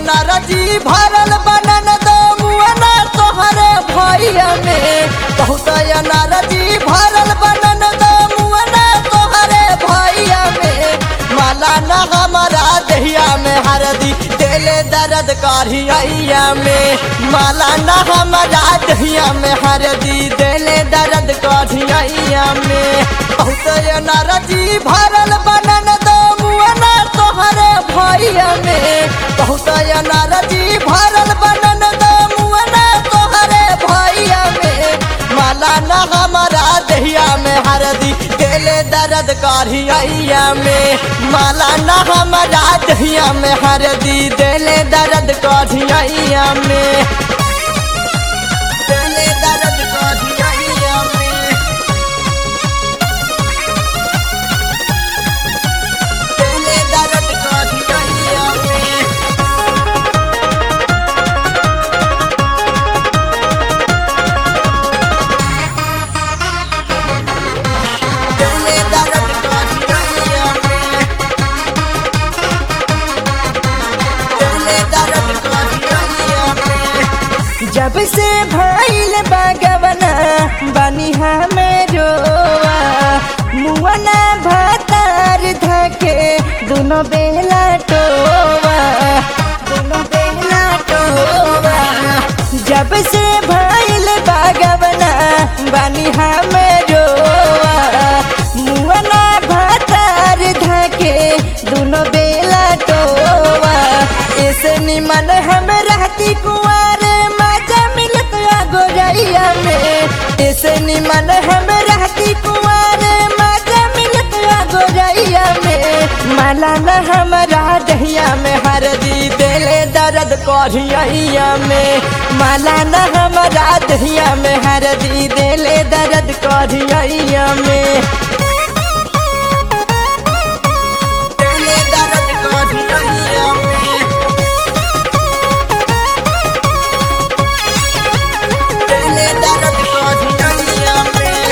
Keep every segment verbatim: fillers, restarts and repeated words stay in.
नाराजी भरल बनन दो मुअना तोहरे भैया में बहुत नाराजी भरल बनन दो मुअना तोहरे भैया में माला न हमारा दहिया में हरदी दिले दर्द करिया में माला न हमारा दहिया में हरदी दिले दर्द करिया में बहुत नाराजी भरल बनन दो मुअना तोहरे भैया में बहुत नाराजी भरल बनन दो मुअना तोहरे भैया में माला न हमारा दहिया में हरदी दिले दर्द करिया में माला न हमारा दहिया में हरदी दिले दर्द करिया में दिले दर्द करिया में दिले दर्द करिया में दिले दर्द करिया में दिले दर्द करिया में जब से भइल बागवना बनी हमें रोवा मुअना भातार धके दोनों बेला टोवा दोनों बेला टोवा जब से भइल बागवना बनी हमें रोवा मुअना भातार धके दोनों बेला टोवा ऐसे निमन हम रहती कुंवर मजा मिलत गोरैया में ऐसे निमन हम रहती कुंवर मजा मिलत गोरैया में माला न हमारा दहिया में हरदी दिले दर्द करिया में माला न हमारा दहिया में हरदी दिले दर्द करिया में दिले दर्द करिया में दिले दर्द करिया में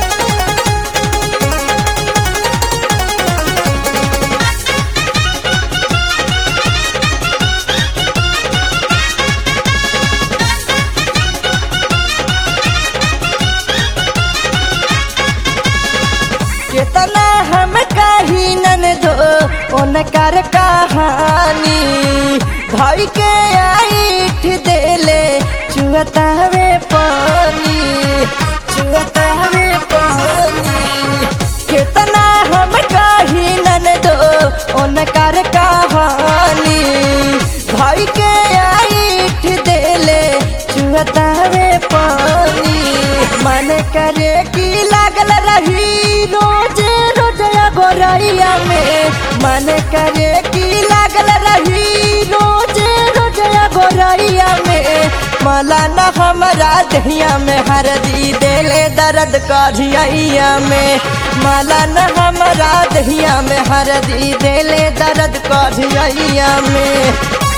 कितना हम कही नन दो उनकर कहानी भाई के आईठ देले चुअतावे पानी चुअतावे पानी कितना हम कही नन दो उनकर कहानी भाई के आईठ देले चुअतावे पानी मन करे की लागल रही रोज रोज गोरैया में मन करे की लागल रही रोज रोज गोरैया में माला न हमारा दहिया में हरदी दिले दर्द करिया में माला न हमारा दहिया में हरदी दिले दर्द करिया में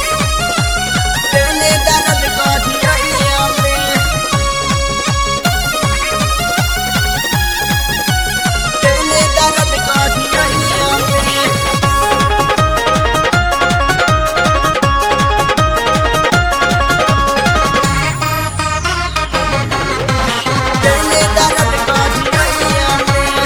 दिले दर्द करिया में दिले दर्द करिया में दिले दर्द करिया में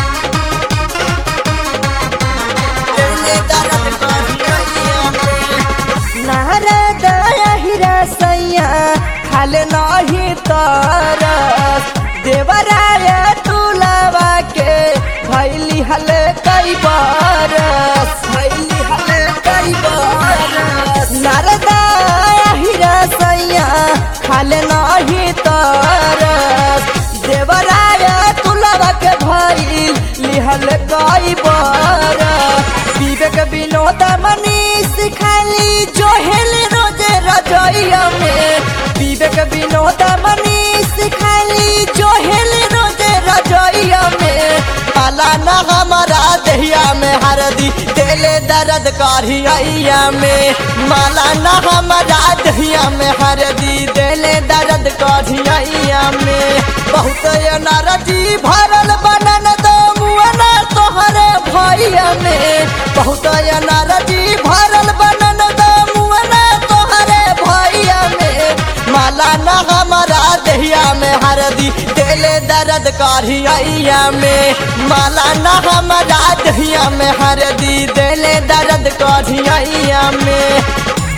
दिले दर्द करिया में नारद हिरा सैया खाल नाही तरस देवराय तुलावा के भैली हल कई बारस भैली हल कई बारस नारद हिरा सैया खाल नाही तरस देवराय तुलावा के भैल लिहल कई बारस विवेक विनोद मनीष खाली जोहेल रोजे रजैया में विवेक विनोद मनीष खाली जोहेल रोजे रजैया में माला न हमारा दहिया में हरदी दिले दर्द करिया में माला न हमारा दहिया में हरदी दिले दर्द करिया में बहुत नाराजी भरल बनन दो मुअना तोहरे भैया में बहुत नाराजी भरल बनन दो मुअना हमारा दहिया में हरदी देले दर्द करिया में माला न हमारा दहिया में हरदी देले दर्द करिया में।